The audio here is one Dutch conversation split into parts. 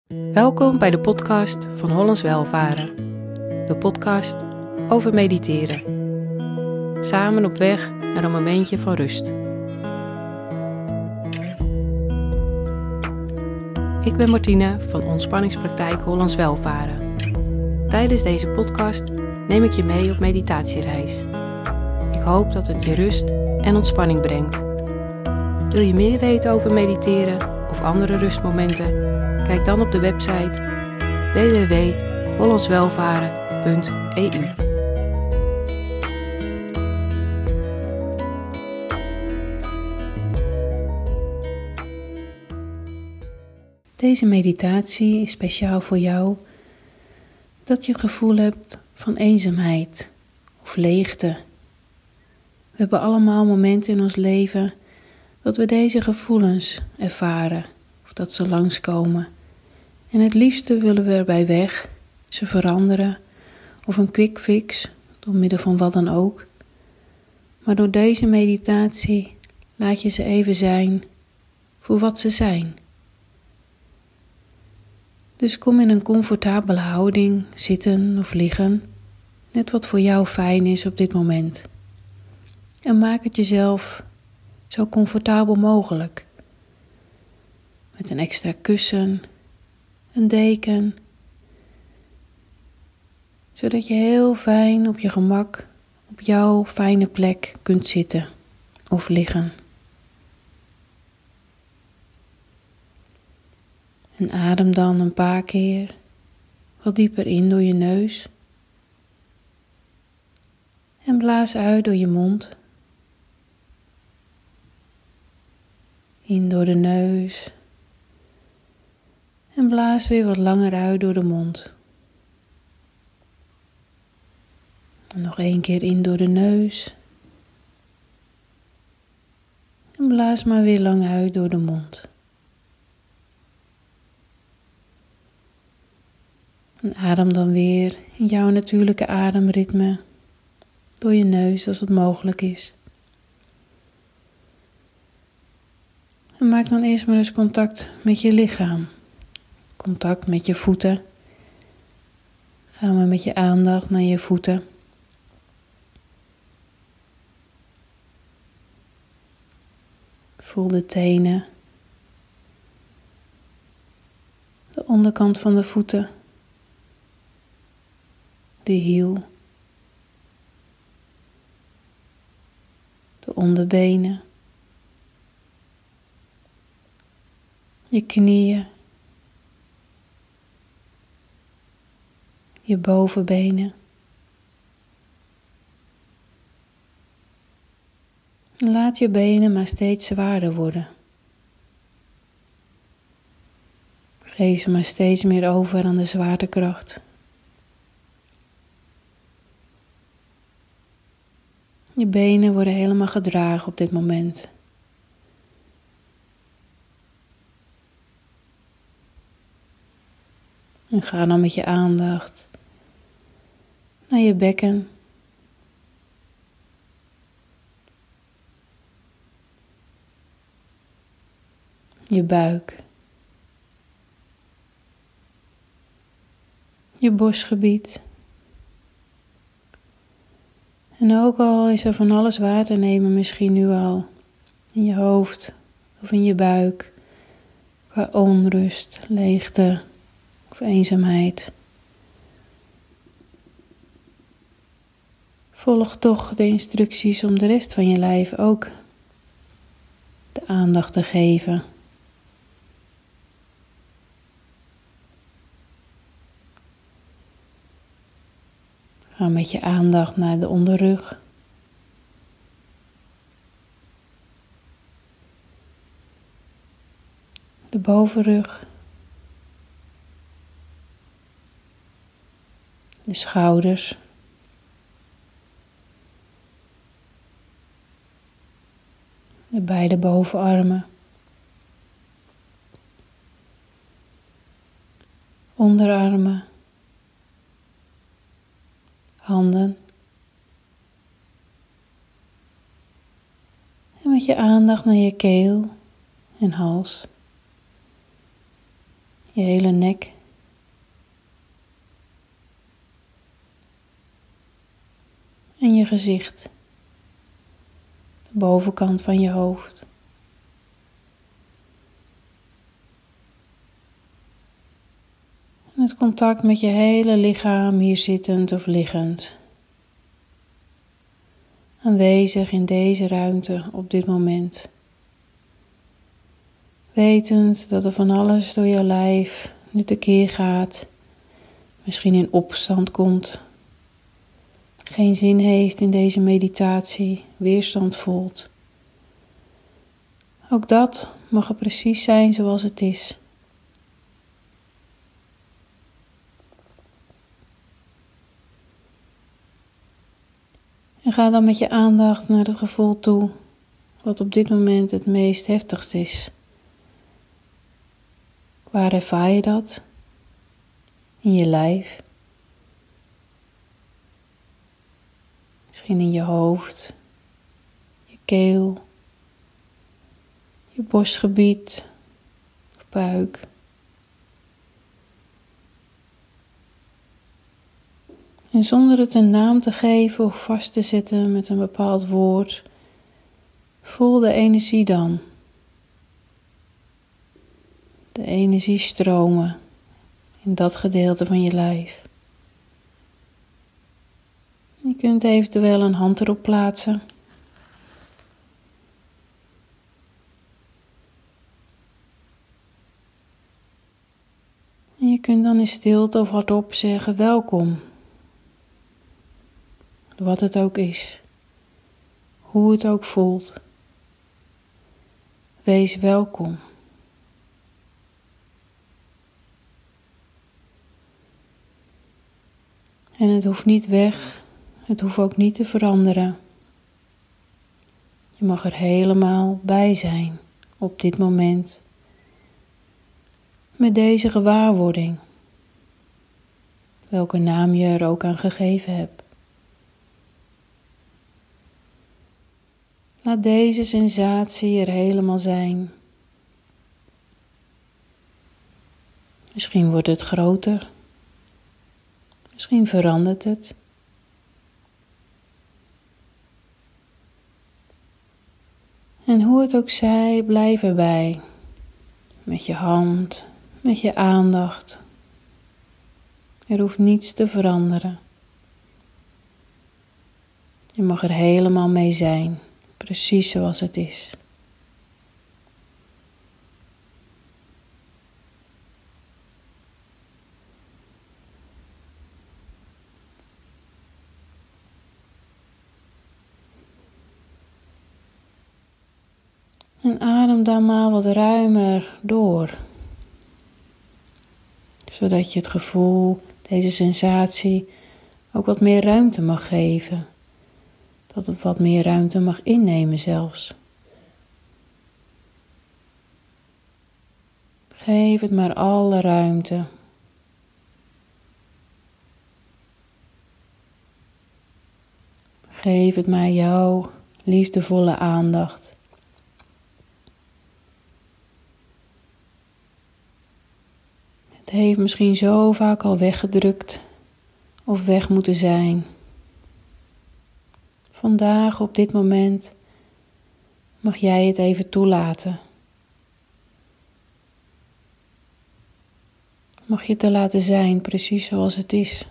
Welkom bij de podcast van Hollands Welvaren. De podcast over mediteren. Samen op weg naar een momentje van rust. Ik ben Martine van Ontspanningspraktijk Hollands Welvaren. Tijdens deze podcast neem ik je mee op meditatiereis. Ik hoop dat het je rust en ontspanning brengt. Wil je meer weten over mediteren of andere rustmomenten? Kijk dan op de website www.hollandswelvaren.eu. Deze meditatie is speciaal voor jou dat je het gevoel hebt van eenzaamheid of leegte. We hebben allemaal momenten in ons leven dat we deze gevoelens ervaren of dat ze langskomen. En het liefste willen we erbij weg, ze veranderen of een quick fix door middel van wat dan ook. Maar door deze meditatie laat je ze even zijn voor wat ze zijn. Dus kom in een comfortabele houding, zitten of liggen, net wat voor jou fijn is op dit moment. En maak het jezelf zo comfortabel mogelijk. Met een extra kussen, een deken, zodat je heel fijn op je gemak op jouw fijne plek kunt zitten of liggen. En adem dan een paar keer wat dieper in door je neus en blaas uit door je mond. In door de neus en blaas weer wat langer uit door de mond. En nog 1 keer in door de neus en blaas maar weer lang uit door de mond. En adem dan weer in jouw natuurlijke ademritme door je neus als het mogelijk is. En maak dan eerst maar eens contact met je lichaam. Contact met je voeten. Ga maar met je aandacht naar je voeten. Voel de tenen. De onderkant van de voeten. De hiel. De onderbenen. Je knieën. Je bovenbenen. Laat je benen maar steeds zwaarder worden. Geef ze maar steeds meer over aan de zwaartekracht. Je benen worden helemaal gedragen op dit moment. En ga dan met je aandacht naar je bekken. Je buik. Je borstgebied. En ook al is er van alles waar te nemen misschien nu al. In je hoofd of in je buik. Qua onrust, leegte of eenzaamheid. Volg toch de instructies om de rest van je lijf ook de aandacht te geven. Ga met je aandacht naar de onderrug. De bovenrug. De schouders. De beide bovenarmen. Onderarmen. Handen. En met je aandacht naar je keel en hals. je hele nek. En je gezicht, de bovenkant van je hoofd. En het contact met je hele lichaam, hier zittend of liggend. Aanwezig in deze ruimte op dit moment. Wetend dat er van alles door je lijf nu tekeer gaat. Misschien in opstand komt. Geen zin heeft in deze meditatie, weerstand voelt. Ook dat mag er precies zijn zoals het is. En ga dan met je aandacht naar het gevoel toe wat op dit moment het meest heftigst is. Waar ervaar je dat? In je lijf? Misschien in je hoofd, je keel, je borstgebied of buik. En zonder het een naam te geven of vast te zetten met een bepaald woord, voel de energie dan. De energie stromen in dat gedeelte van je lijf. Je kunt eventueel een hand erop plaatsen. En je kunt dan in stilte of hardop zeggen welkom. Wat het ook is. Hoe het ook voelt. Wees welkom. En het hoeft niet weg. Het hoeft ook niet te veranderen. Je mag er helemaal bij zijn op dit moment. Met deze gewaarwording. Welke naam je er ook aan gegeven hebt. Laat deze sensatie er helemaal zijn. Misschien wordt het groter. Misschien verandert het. En hoe het ook zij, blijf erbij. Met je hand, met je aandacht. Er hoeft niets te veranderen. Je mag er helemaal mee zijn, precies zoals het is. En adem dan maar wat ruimer door. Zodat je het gevoel, deze sensatie, ook wat meer ruimte mag geven. Dat het wat meer ruimte mag innemen zelfs. Geef het maar alle ruimte. Geef het maar jouw liefdevolle aandacht. Het heeft misschien zo vaak al weggedrukt of weg moeten zijn. Vandaag op dit moment mag jij het even toelaten. Mag je te laten zijn, precies zoals het is.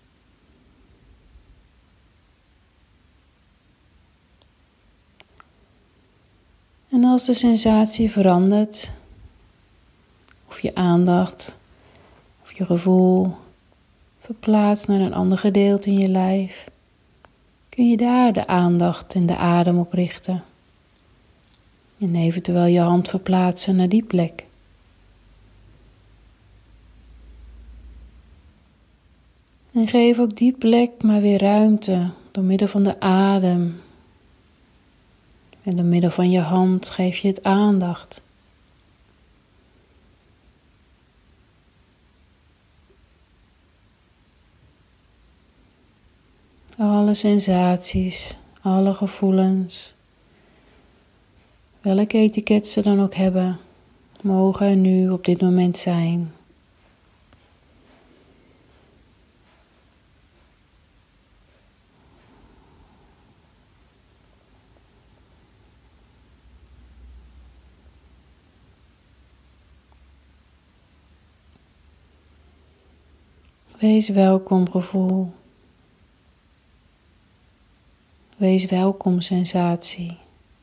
En als de sensatie verandert, of je aandacht, of je gevoel verplaatst naar een ander gedeelte in je lijf, kun je daar de aandacht en de adem op richten. En eventueel je hand verplaatsen naar die plek. En geef ook die plek maar weer ruimte door middel van de adem. En door middel van je hand geef je het aandacht. Alle sensaties, alle gevoelens, welke etiket ze dan ook hebben, mogen er nu op dit moment zijn. Wees welkom gevoel. Wees welkom sensatie.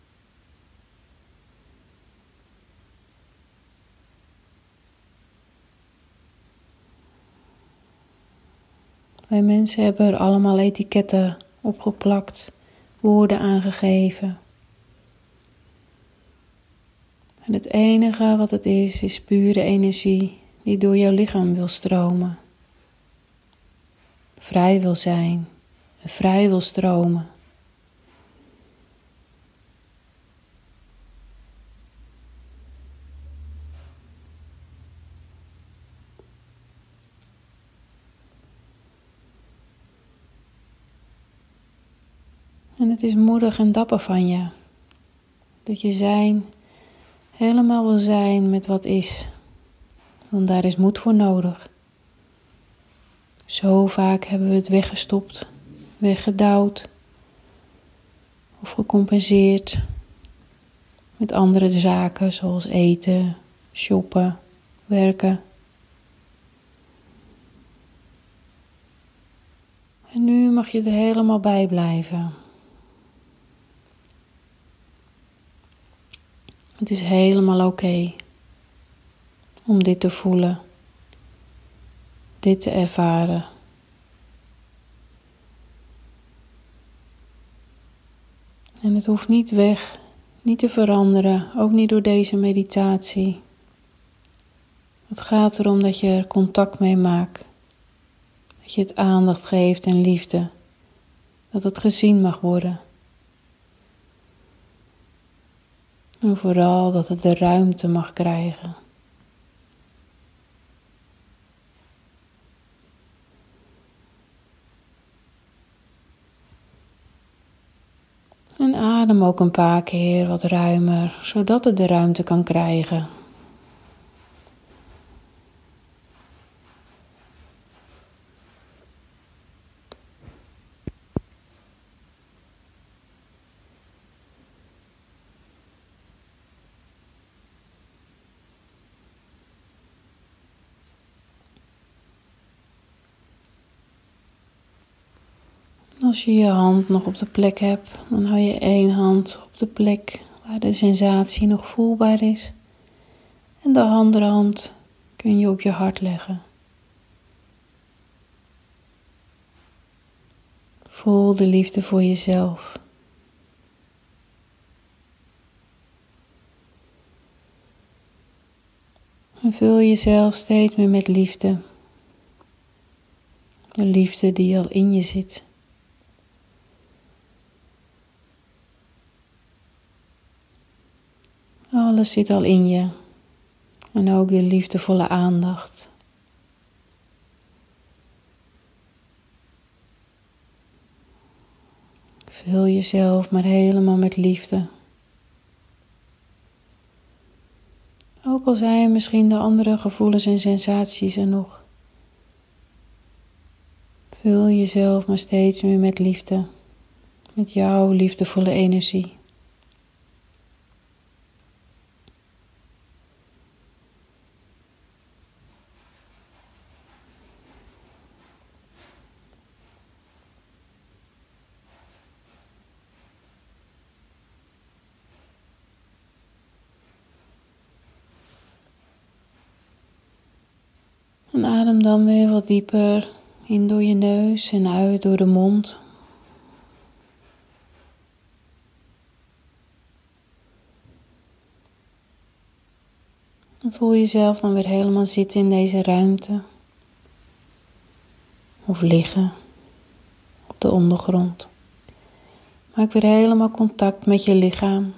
Wij mensen hebben er allemaal etiketten op geplakt, woorden aangegeven. En het enige wat het is pure energie die door jouw lichaam wil stromen. Vrij wil zijn en vrij wil stromen. En het is moedig en dapper van je, dat je zijn helemaal wil zijn met wat is, want daar is moed voor nodig. Zo vaak hebben we het weggestopt, weggedouwd of gecompenseerd met andere zaken zoals eten, shoppen, werken. En nu mag je er helemaal bij blijven. Het is helemaal oké om dit te voelen, dit te ervaren. En het hoeft niet weg, niet te veranderen, ook niet door deze meditatie. Het gaat erom dat je er contact mee maakt, dat je het aandacht geeft en liefde, dat het gezien mag worden. En vooral dat het de ruimte mag krijgen. En adem ook een paar keer wat ruimer, zodat het de ruimte kan krijgen. Als je je hand nog op de plek hebt, dan hou je één hand op de plek waar de sensatie nog voelbaar is. En de andere hand kun je op je hart leggen. Voel de liefde voor jezelf. En vul jezelf steeds meer met liefde. De liefde die al in je zit. Alles zit al in je. En ook de liefdevolle aandacht. Vul jezelf maar helemaal met liefde. Ook al zijn misschien de andere gevoelens en sensaties er nog. Vul jezelf maar steeds meer met liefde. Met jouw liefdevolle energie. En adem dan weer wat dieper in door je neus en uit door de mond. En voel jezelf dan weer helemaal zitten in deze ruimte. Of liggen op de ondergrond. Maak weer helemaal contact met je lichaam.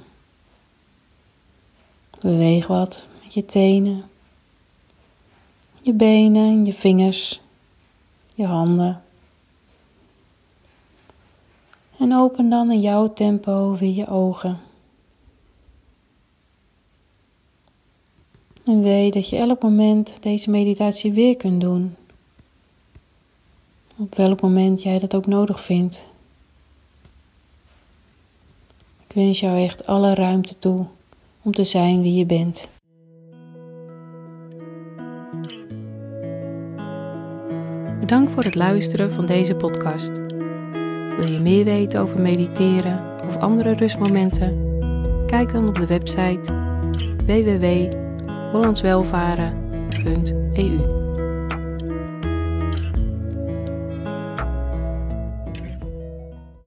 Beweeg wat met je tenen. Je benen, je vingers, je handen. En open dan in jouw tempo weer je ogen. En weet dat je elk moment deze meditatie weer kunt doen. Op welk moment jij dat ook nodig vindt. Ik wens jou echt alle ruimte toe om te zijn wie je bent. Bedankt voor het luisteren van deze podcast. Wil je meer weten over mediteren of andere rustmomenten? Kijk dan op de website www.hollandswelvaren.eu